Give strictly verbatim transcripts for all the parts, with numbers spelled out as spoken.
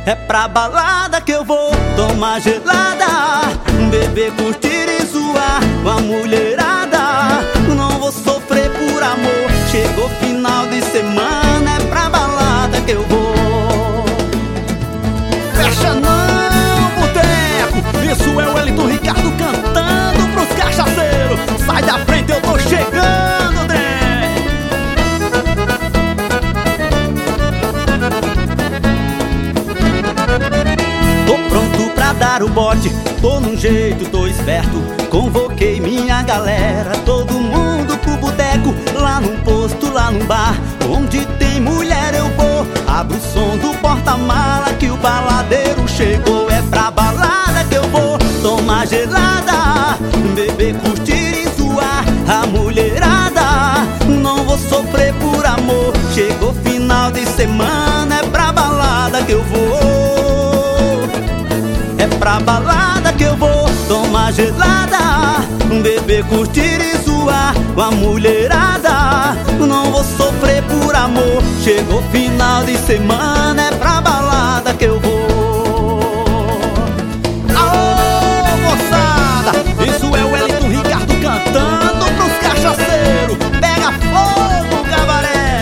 É pra balada que eu vou tomar gelada, beber, curtir e zoar com a mulherada. Não vou sofrer por amor, chegou final de semana. É pra balada que eu vou. Fecha não, boteco, isso é o Wellington Ricardo cantando pros cachaceiros. Sai da frente, eu tô chegando, trem. Tô pronto pra dar o bote, tô num jeito, tô esperto. Convoquei minha galera, todo mundo pro boteco. Lá num posto, lá num bar, onde tem mulher eu vou. Abro o som do porta-mala que o baladeiro chegou. É pra balada que eu vou tomar gelada, beber, curtir e zoar a mulherada. Não vou sofrer por amor, chegou final de semana. É pra balada que eu vou. É pra balada que eu vou tomar gelada, beber, curtir e zoar com a mulherada. Não vou sofrer por amor, chegou final de semana. É pra balada que eu vou. Aô, moçada, isso é o Wellington Ricardo cantando pros cachaceiros. Pega fogo, cabaré.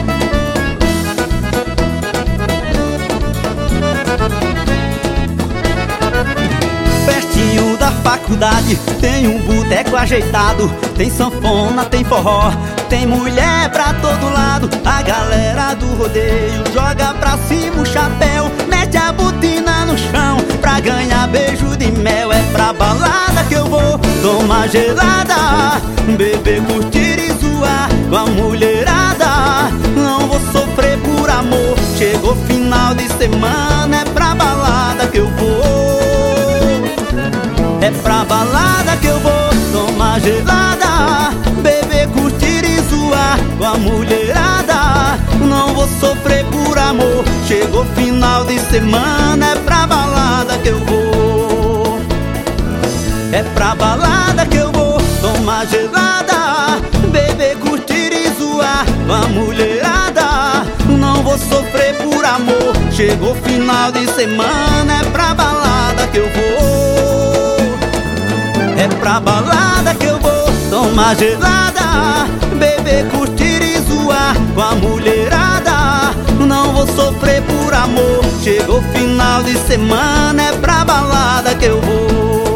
Pertinho da faculdade tem um boteco ajeitado. Tem sanfona, tem forró, tem mulher pra todo lado. A galera do rodeio joga pra cima o chapéu, mete a botina no chão pra ganhar beijo de mel. É pra balada que eu vou tomar gelada, beber, curtir e zoar com a mulherada. Não vou sofrer por amor, chegou final de semana. É pra balada que eu vou. É pra balada que eu vou tomar gelada, beber, curtir e zoar com a mulherada. Não vou sofrer por amor, chegou final de semana. É pra balada que eu vou. É pra balada que eu vou tomar gelada, beber, curtir e zoar com a mulherada. Não vou sofrer por amor, chegou final de semana. É pra balada que eu vou. É pra balada que eu vou tomar gelada, beber, curtir e zoar com a mulherada. Não vou sofrer por amor, chegou final de semana. É pra balada que eu vou.